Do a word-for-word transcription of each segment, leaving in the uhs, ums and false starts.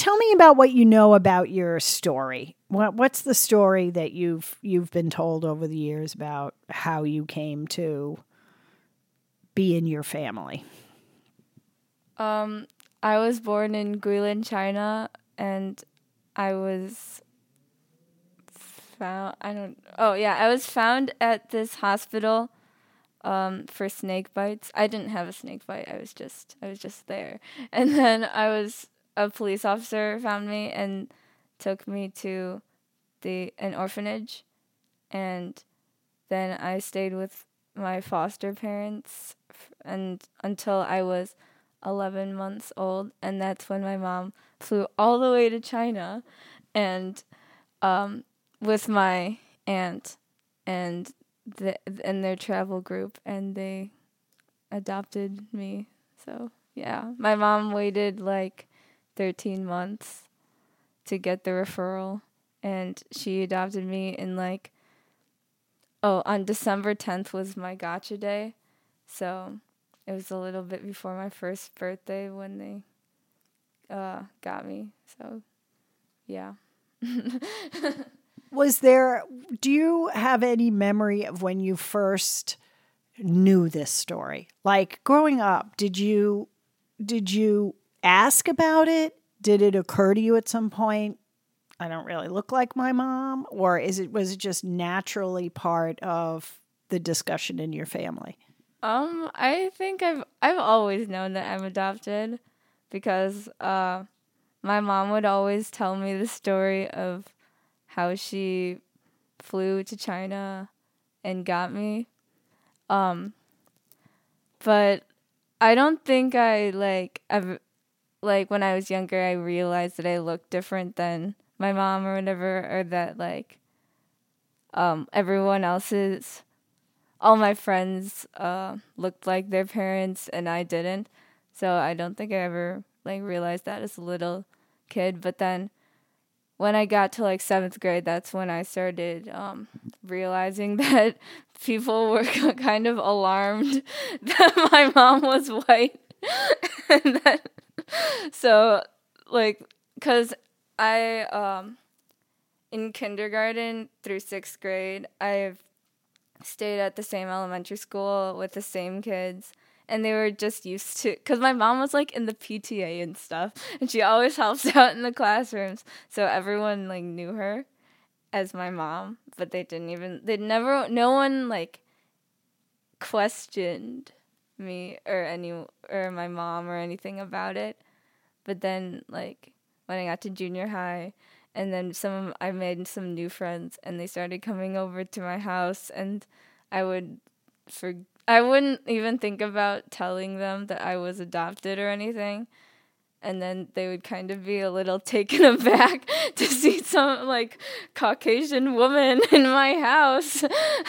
tell me about what you know about your story. What what's the story that you've you've been told over the years about how you came to be in your family? Um, I was born in Guilin, China, and I was found. I don't. Oh yeah, I was found at this hospital um, for snake bites. I didn't have a snake bite. I was just I was just there, and then I was a police officer found me and took me to the an orphanage, and then I stayed with my foster parents and until I was eleven months old, and that's when my mom flew all the way to China and um, with my aunt and the and their travel group, and they adopted me. So yeah, my mom waited like thirteen months to get the referral, and she adopted me in like oh on December tenth was my gotcha day, so it was a little bit before my first birthday when they uh, got me. So yeah. Was there, do you have any memory of when you first knew this story? Like growing up, did you did you ask about it? Did it occur to you at some point, I don't really look like my mom? Or is it was it just naturally part of the discussion in your family? Um, I think I've I've always known that I'm adopted because uh, my mom would always tell me the story of how she flew to China and got me. Um, but I don't think I like I've like when I was younger I realized that I looked different than my mom or whatever, or that like um everyone else's all my friends uh looked like their parents and I didn't. So I don't think I ever like realized that as a little kid, but then when I got to like seventh grade, that's when I started um, realizing that people were kind of alarmed that my mom was white. And that, so, like, because I, um, in kindergarten through sixth grade, I've stayed at the same elementary school with the same kids. And they were just used to, because my mom was like in the P T A and stuff, and she always helps out in the classrooms. So everyone like knew her as my mom, but they didn't even, they never, no one like questioned me or any, or my mom or anything about it. But then like when I got to junior high, and then some, I made some new friends, and they started coming over to my house, and I would forget. I wouldn't even think about telling them that I was adopted or anything. And then they would kind of be a little taken aback to see some, like, Caucasian woman in my house.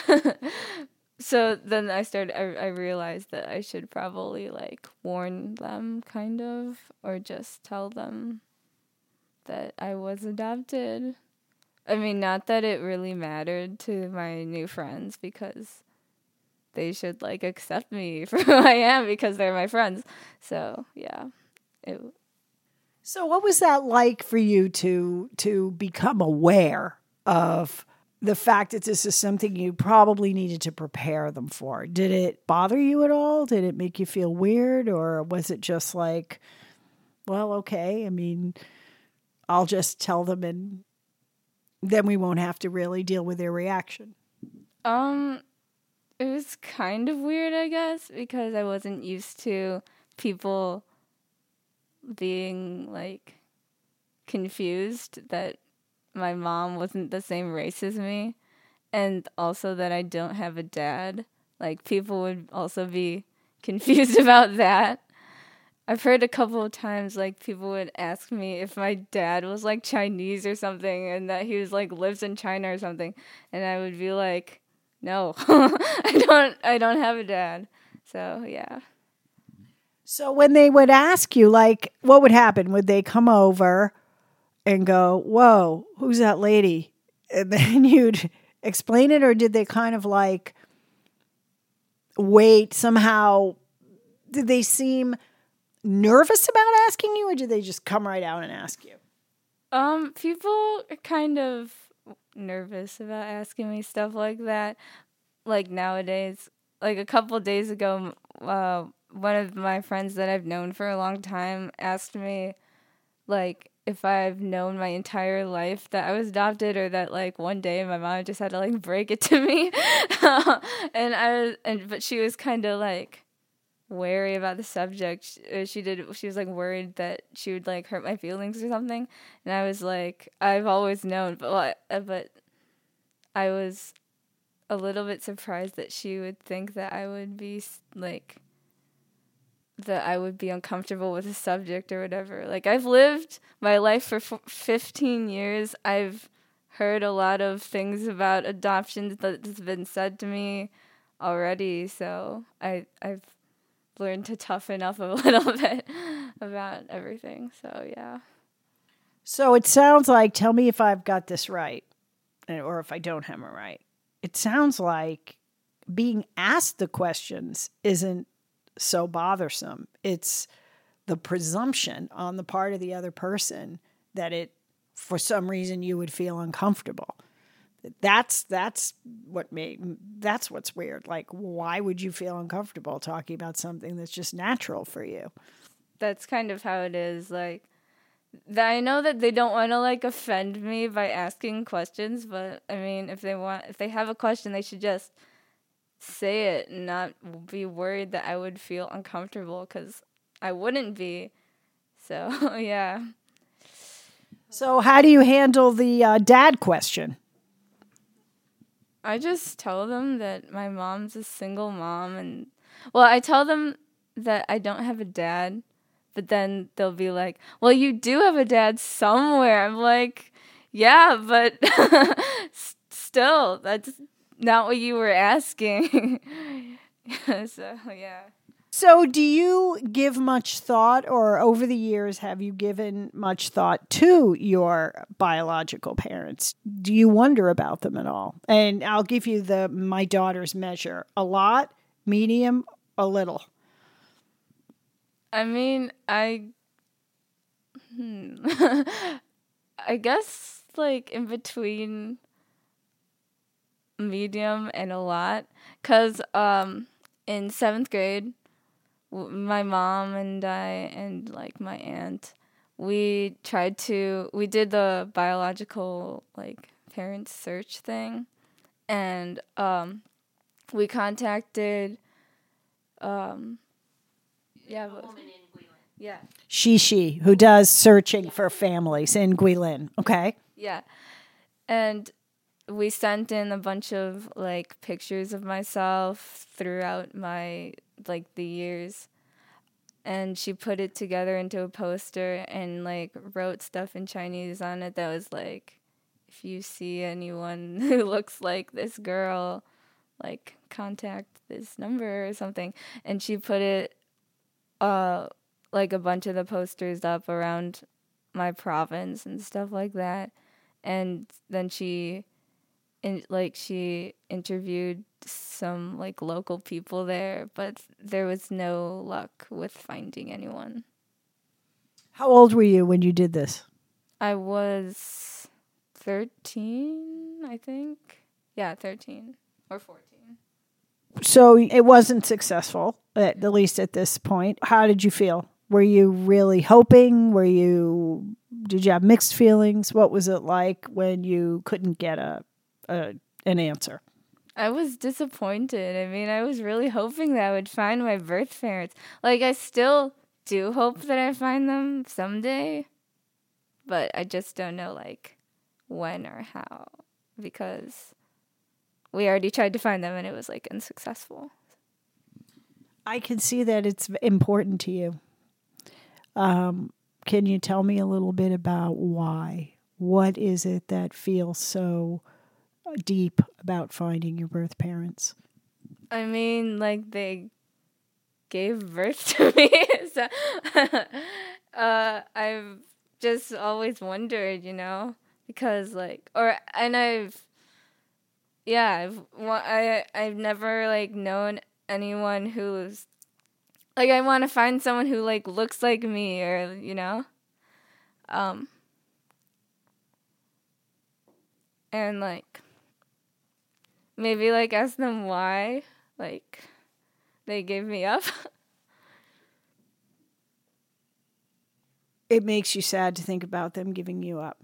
So then I started, I, I realized that I should probably, like, warn them, kind of, or just tell them that I was adopted. I mean, not that it really mattered to my new friends, because they should like accept me for who I am because they're my friends. So yeah. It... So what was that like for you to to become aware of the fact that this is something you probably needed to prepare them for? Did it bother you at all? Did it make you feel weird? Or was it just like, well, okay, I mean, I'll just tell them and then we won't have to really deal with their reaction? Um, It was kind of weird, I guess, because I wasn't used to people being, like, confused that my mom wasn't the same race as me, and also that I don't have a dad. Like, people would also be confused about that. I've heard a couple of times, like, people would ask me if my dad was, like, Chinese or something, and that he was, like, lives in China or something, and I would be like, no, I don't I don't have a dad. So, yeah. So when they would ask you, like, what would happen? Would they come over and go, whoa, who's that lady? And then you'd explain it, or did they kind of like wait somehow? Did they seem nervous about asking you, or did they just come right out and ask you? Um, people are kind of nervous about asking me stuff like that. Like nowadays, like a couple days ago, uh, one of my friends that I've known for a long time asked me, like, if I've known my entire life that I was adopted, or that like one day my mom just had to like break it to me. and I was, and but she was kind of like wary about the subject. She, uh, she did. She was like worried that she would like hurt my feelings or something. And I was like, I've always known, but what? Uh, but I was a little bit surprised that she would think that I would be like that I would be uncomfortable with the subject or whatever. Like, I've lived my life for f- fifteen years. I've heard a lot of things about adoption that's been said to me already, so I I've learned to toughen up a little bit about everything. So yeah. So it sounds like, tell me if I've got this right, or if I don't have it right. It sounds like being asked the questions isn't so bothersome. It's the presumption on the part of the other person that it, for some reason, you would feel uncomfortable. That's that's what made that's what's weird. Like, why would you feel uncomfortable talking about something that's just natural for you? That's kind of how it is. Like, I know that they don't want to like offend me by asking questions, but I mean, if they want, if they have a question, they should just say it and not be worried that I would feel uncomfortable, because I wouldn't be. So yeah. So how do you handle the uh, dad question? I just tell them that my mom's a single mom, and well, I tell them that I don't have a dad, but then they'll be like, "Well, you do have a dad somewhere." I'm like, "Yeah, but still, that's not what you were asking." So, yeah. So do you give much thought, or over the years have you given much thought to your biological parents? Do you wonder about them at all? And I'll give you the my daughter's measure: a lot, medium, a little. I mean, I hmm, I guess like in between medium and a lot, cuz um in seventh grade, w- my mom and I and like my aunt, we tried to we did the biological like parent search thing, and um we contacted um yeah, but, yeah. She, she, who does searching for families in Guilin. Okay. Yeah. And we sent in a bunch of like pictures of myself throughout my like the years, and she put it together into a poster and like wrote stuff in Chinese on it that was like, if you see anyone who looks like this girl, like contact this number or something. And she put it uh like a bunch of the posters up around my province and stuff like that. And then she in, like she interviewed some like local people there, but there was no luck with finding anyone. How old were you when you did this? I was thirteen, I think. Yeah, thirteen or fourteen. So it wasn't successful, at, at least at this point. How did you feel? Were you really hoping? Were you, did you have mixed feelings? What was it like when you couldn't get a, a an answer? I was disappointed. I mean, I was really hoping that I would find my birth parents. Like, I still do hope that I find them someday, but I just don't know, like, when or how, because we already tried to find them and it was, like, unsuccessful. I can see that it's important to you. Um, can you tell me a little bit about why? What is it that feels so deep about finding your birth parents? I mean, like, they gave birth to me. So uh, I've just always wondered, you know, because, like, or, and I've, yeah, I've, I, I've never, like, known anyone who's, like, I want to find someone who, like, looks like me, or, you know, um, and like maybe like ask them why like they gave me up. It makes you sad to think about them giving you up.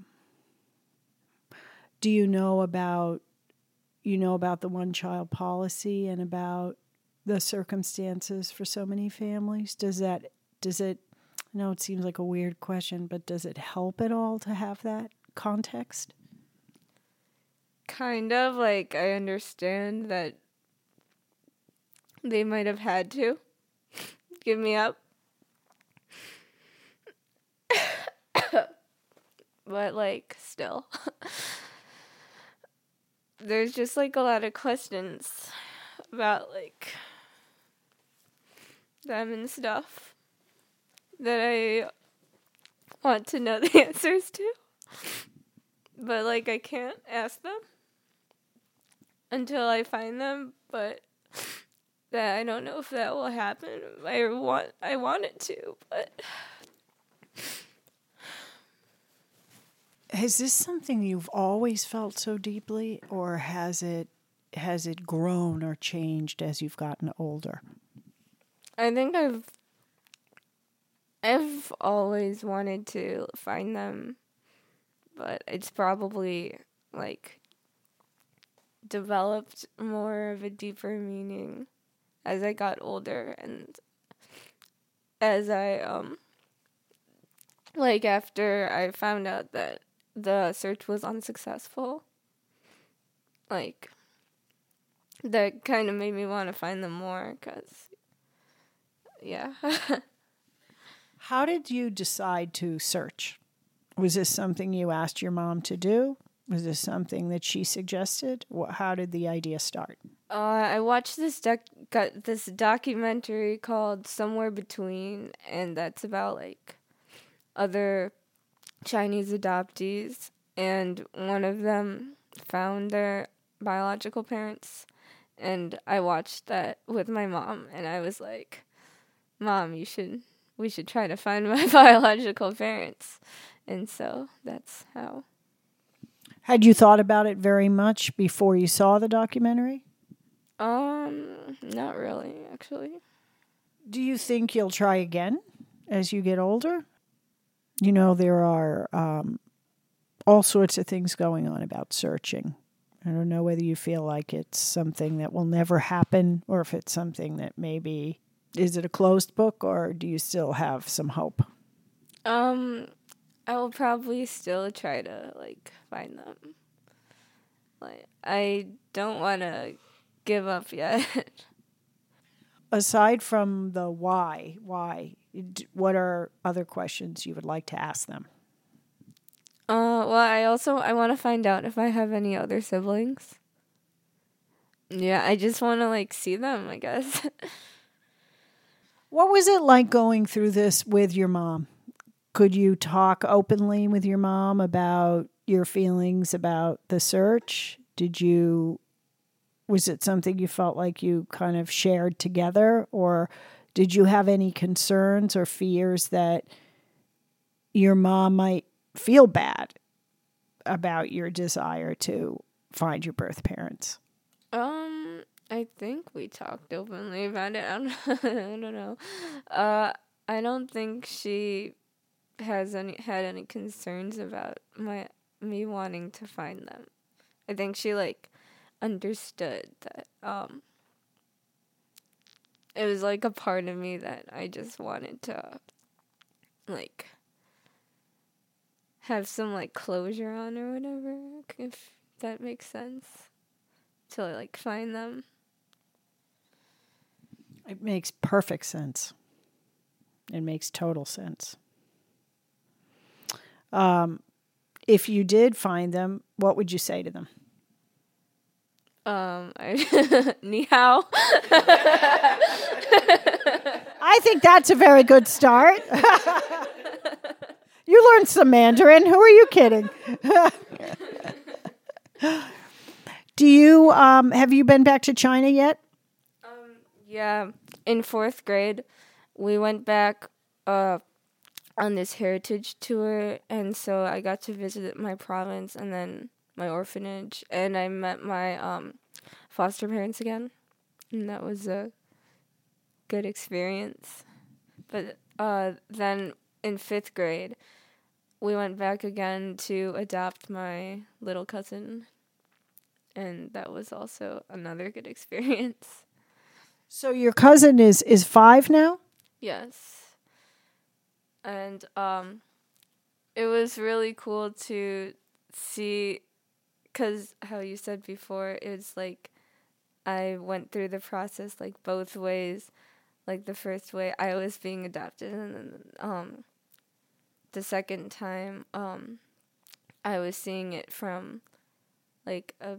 Do you know about you know about the one child policy and about the circumstances for so many families? Does that does it I know it seems like a weird question, but does it help at all to have that context? Kind of, like, I understand that they might have had to give me up. But, like, still. There's just, like, a lot of questions about, like, them and stuff that I want to know the answers to. But, like, I can't ask them until I find them, but that I don't know if that will happen. I want I want it to, but Is this something you've always felt so deeply, or has it has it grown or changed as you've gotten older? I think I've I've always wanted to find them, but it's probably like developed more of a deeper meaning as I got older and as I um like after I found out that the search was unsuccessful. Like that kind of made me want to find them more cuz yeah. How did you decide to search? Was this something you asked your mom to do? Was this something that she suggested? How did the idea start? Uh, I watched this doc- got this documentary called Somewhere Between, and that's about like other Chinese adoptees, and one of them found their biological parents, and I watched that with my mom, and I was like, "Mom, you should we should try to find my biological parents," and so that's how. Had you thought about it very much before you saw the documentary? Um, not really, actually. Do you think you'll try again as you get older? You know, there are um, all sorts of things going on about searching. I don't know whether you feel like it's something that will never happen or if it's something that maybe, is it a closed book or do you still have some hope? Um, I will probably still try to, like, find them. Like, I don't want to give up yet. Aside from the why, why, what are other questions you would like to ask them? Uh, well, I also, I want to find out if I have any other siblings. Yeah, I just want to, like, see them, I guess. What was it like going through this with your mom? Could you talk openly with your mom about your feelings about the search? Did you, was it something you felt like you kind of shared together? Or did you have any concerns or fears that your mom might feel bad about your desire to find your birth parents? Um, I think we talked openly about it. I don't, I don't know. Uh, I don't think she has any had any concerns about my me wanting to find them. I think she like understood that um it was like a part of me that I just wanted to like have some like closure on or whatever, if that makes sense. To like find them. It makes perfect sense. It makes total sense. Um, if you did find them, what would you say to them? Um, I, ni hao. I think that's a very good start. You learned some Mandarin. Who are you kidding? Do you, um, have you been back to China yet? Um, yeah, in fourth grade, we went back, uh, on this heritage tour, and so I got to visit my province, and then my orphanage, and I met my um, foster parents again, and that was a good experience. But uh, then in fifth grade, we went back again to adopt my little cousin, and that was also another good experience. So your cousin is is five now? Yes. And um, it was really cool to see, because how you said before, it's like I went through the process like both ways. Like the first way, I was being adopted, and then um, the second time, um, I was seeing it from like a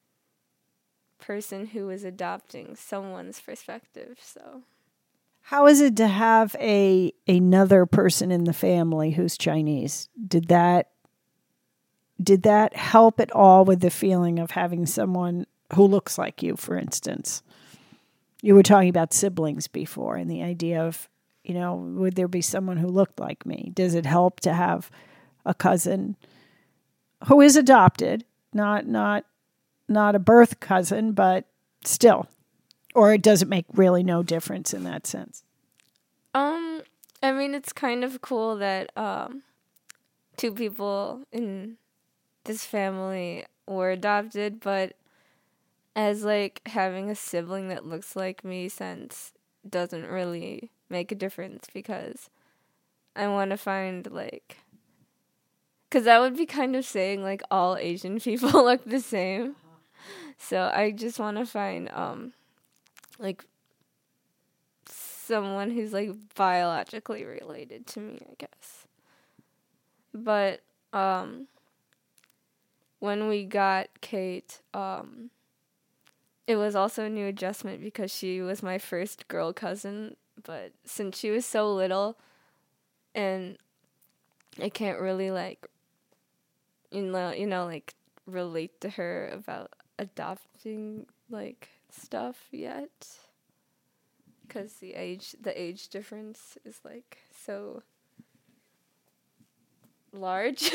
person who was adopting someone's perspective. So How is it to have a another person in the family who's Chinese? Did that did that help at all with the feeling of having someone who looks like you, for instance? You were talking about siblings before, and the idea of, you know, would there be someone who looked like me? Does it help to have a cousin who is adopted, not not not a birth cousin, but still? Or does it make really no difference in that sense? Um, I mean, it's kind of cool that um, two people in this family were adopted, but as like having a sibling that looks like me since doesn't really make a difference, because I want to find like, because that would be kind of saying like all Asian people look the same. So I just want to find um like someone who's like biologically related to me, I guess. But um when we got Kate, um it was also a new adjustment because she was my first girl cousin, but since she was so little and I can't really like you know, you know like relate to her about adopting like stuff yet, cuz the age the age difference is like so large.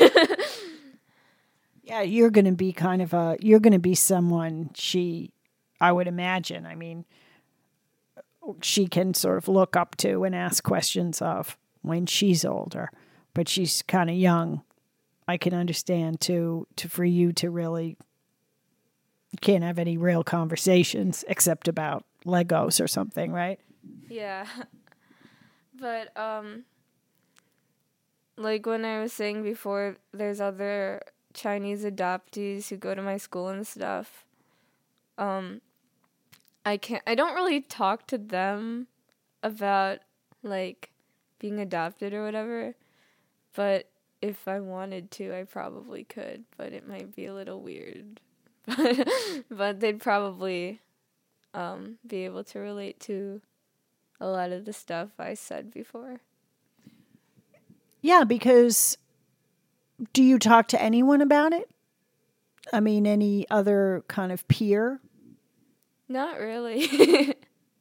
Yeah, you're going to be kind of a you're going to be someone she I would imagine. I mean, she can sort of look up to and ask questions of when she's older, but she's kind of young. I can understand to to for you to really you can't have any real conversations except about Legos or something, right? Yeah. But um like when I was saying before, there's other Chinese adoptees who go to my school and stuff. Um I can't I don't really talk to them about like being adopted or whatever, but if I wanted to, I probably could, but it might be a little weird. But but they'd probably um be able to relate to a lot of the stuff I said before. Yeah, because do you talk to anyone about it? I mean, any other kind of peer? Not really.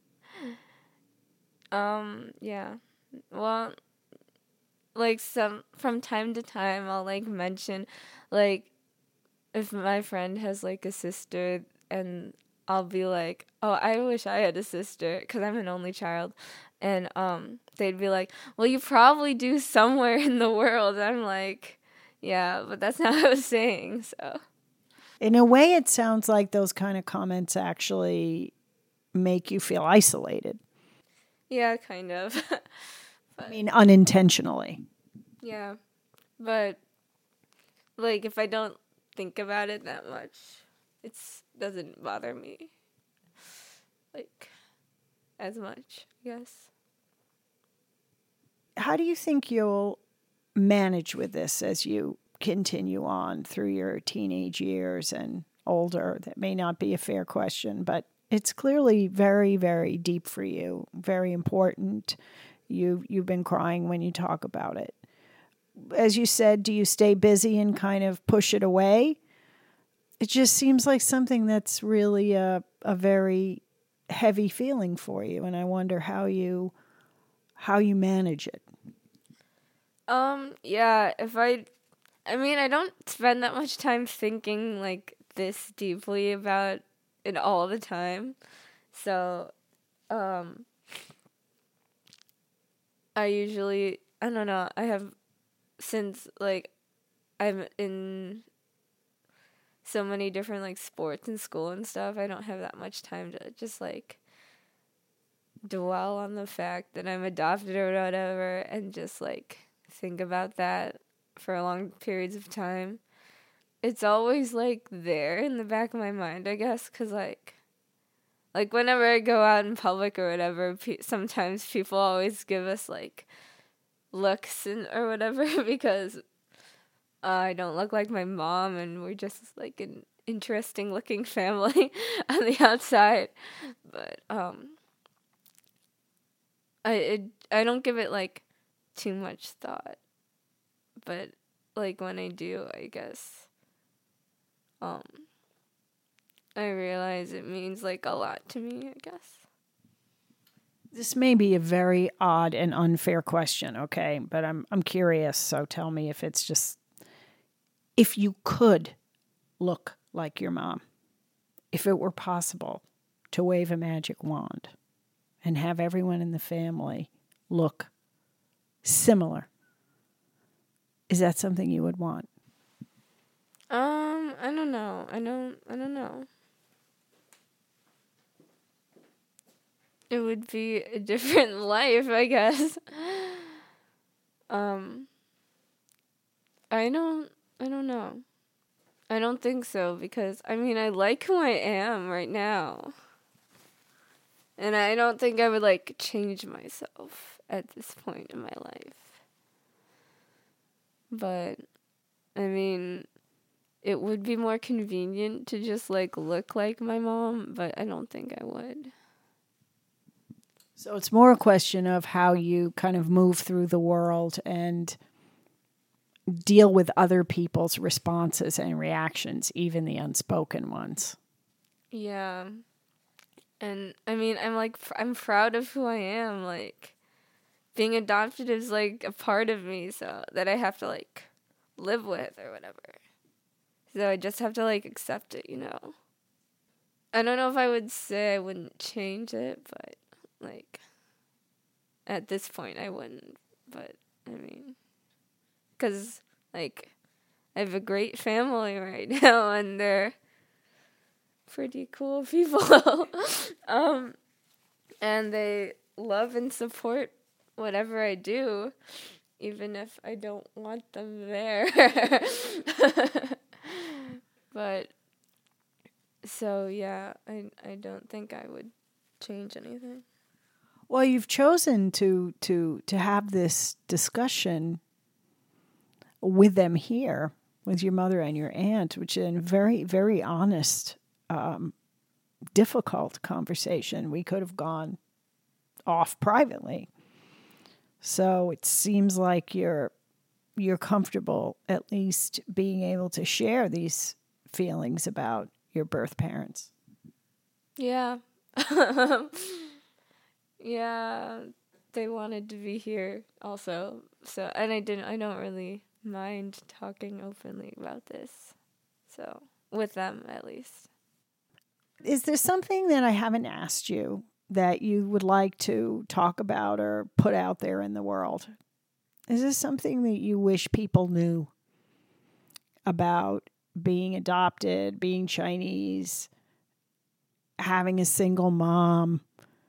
um, yeah. Well, like some from time to time I'll like mention like if my friend has like a sister, and I'll be like, "Oh, I wish I had a sister," cuz I'm an only child. And um they'd be like, "Well, you probably do somewhere in the world." I'm like, "Yeah, but that's not what I was saying." So In a way, it sounds like those kind of comments actually make you feel isolated. yeah, kind of. I mean, unintentionally. Yeah. But like if I don't think about it that much, it's doesn't bother me like as much, I guess. How do you think you'll manage with this as you continue on through your teenage years and older? That may not be a fair question, but it's clearly very, very deep for you, very important. You you've been crying when you talk about it. As you said, do you stay busy and kind of push it away? It just seems like something that's really a a very heavy feeling for you, and I wonder how you how you manage it. Um yeah, if I I mean, I don't spend that much time thinking like this deeply about it all the time. So, um, I usually, I don't know, I have, since like I'm in so many different like sports and school and stuff, I don't have that much time to just like dwell on the fact that I'm adopted or whatever and just like think about that for long periods of time. It's always like there in the back of my mind, I guess, because like like whenever I go out in public or whatever, pe- sometimes people always give us like looks and or whatever because uh, I don't look like my mom and we're just like an interesting looking family on the outside. But um I it, I don't give it like too much thought. But like when I do, I guess um I realize it means like a lot to me, I guess. This may be a very odd and unfair question, okay? But I'm I'm curious, so tell me if it's just, if you could look like your mom, if it were possible to wave a magic wand and have everyone in the family look similar, is that something you would want? Um, I don't know. I don't I don't know. It would be a different life, I guess. um I don't I don't know. I don't think so because I mean I like who I am right now. And I don't think I would like change myself at this point in my life. But I mean, it would be more convenient to just like look like my mom, but I don't think I would. So it's more a question of how you kind of move through the world and deal with other people's responses and reactions, even the unspoken ones. Yeah. And I mean, I'm like, I'm proud of who I am. Like, being adopted is like a part of me, so that I have to like live with or whatever. So I just have to like accept it, you know? I don't know if I would say I wouldn't change it, but like, at this point I wouldn't. But I mean, because like, I have a great family right now, and they're pretty cool people. um, and they love and support whatever I do, even if I don't want them there. But so yeah, I I don't think I would change anything. Well, you've chosen to to to have this discussion with them here, with your mother and your aunt, which is a very, very honest, um, difficult conversation. We could have gone off privately. So it seems like you're you're comfortable at least being able to share these feelings about your birth parents. Yeah. Yeah, they wanted to be here also. So, and I didn't I don't really mind talking openly about this. So, with them at least. Is there something that I haven't asked you that you would like to talk about or put out there in the world? Is this something that you wish people knew about being adopted, being Chinese, having a single mom?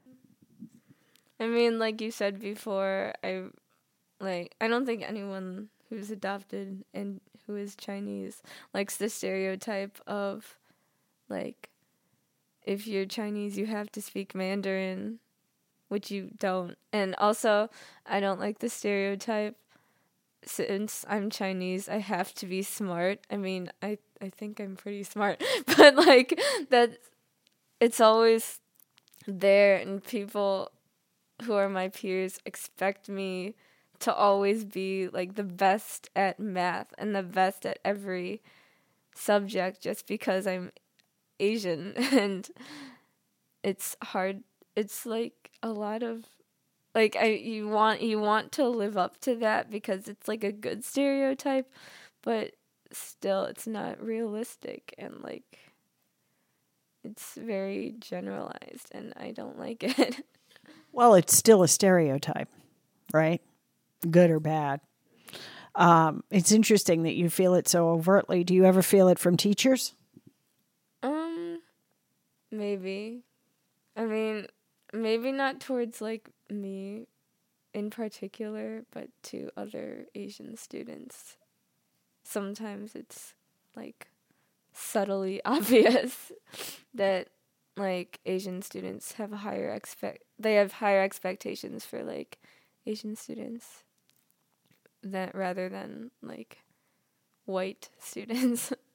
I mean, like you said before, I like I don't think anyone who's adopted and who is Chinese likes the stereotype of like if you're Chinese you have to speak Mandarin, which you don't. And also, I don't like the stereotype since I'm Chinese, I have to be smart. I mean, I I think I'm pretty smart, but like that it's always there and people who are my peers expect me to always be like the best at math and the best at every subject just because I'm Asian. And it's hard. It's like a lot of like I you want you want to live up to that because it's like a good stereotype, but still it's not realistic, and like it's very generalized and I don't like it. Well, it's still a stereotype, right? Good or bad. Um, it's interesting that you feel it so overtly. Do you ever feel it from teachers? Um, maybe. I mean, maybe not towards like me in particular, but to other Asian students. Sometimes it's like subtly obvious that like Asian students have a higher expect they have higher expectations for like Asian students that rather than like white students.